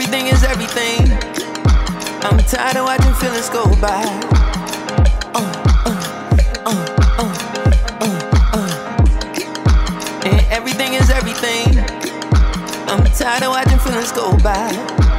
everything is everything. I'm tired of watching feelings go by. And everything is everything. I'm tired of watching feelings go by.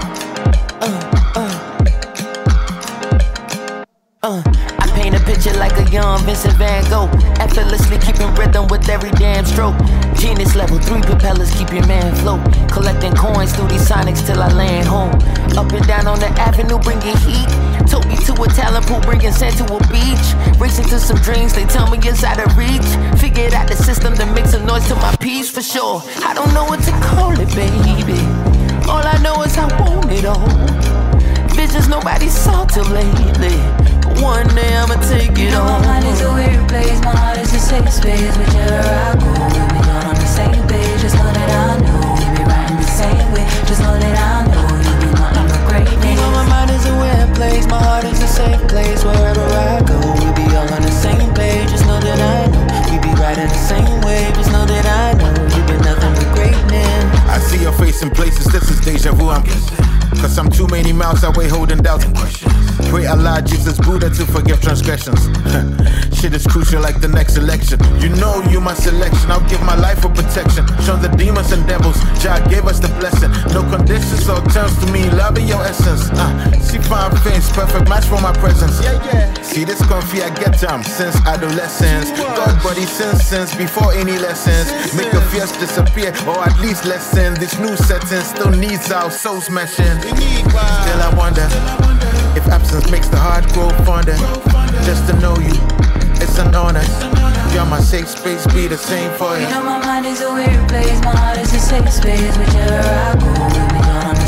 I paint a picture like a young Vincent Van Gogh, effortlessly keeping rhythm with every damn stroke. Genius level 3 propellers keep your man float. Collecting coins through these sonics till I land home. Up and down on the avenue bringing heat. Took me to a talent pool bringing sand to a beach. Racing to some dreams they tell me it's out of reach. Figured out the system to make some noise to my piece for sure. I don't know what to call it, baby. All I know is I want it all. Visions nobody saw till lately. One day I'ma take it on. My mind is a weird place, my heart is a safe space. Whichever I go, we'll be on the same page. Just know that I know we'll be riding the same way. Just know that I know you'll be nothing but greatness. My mind is a weird place, my heart is a safe place. Wherever I go, we'll be all on the same page. Just know that I know we be riding the same way. Just know that I know you've been nothing but greatness. I see your face in places, this is deja vu, I'm guessing. Cause I'm too many miles away holding doubts and questions. Pray Allah, Jesus, Buddha to forgive transgressions. Shit is crucial like the next election. You know you my selection, I'll give my life for protection. Show the demons and devils, Jah gave us the blessing. No conditions or terms to me, loving your essence. See fine face, perfect match for my presence. See this comfy, I get them since adolescence. God body since before any lessons. Make your fears disappear or at least lessen. This new setting still needs our soul smashing. Still I wonder if absence makes the heart grow fonder. Just to know you, it's an honor. You're my safe space, be the same for you. You know my mind is a weird place, my heart is a safe space. Whichever I go, we'll be on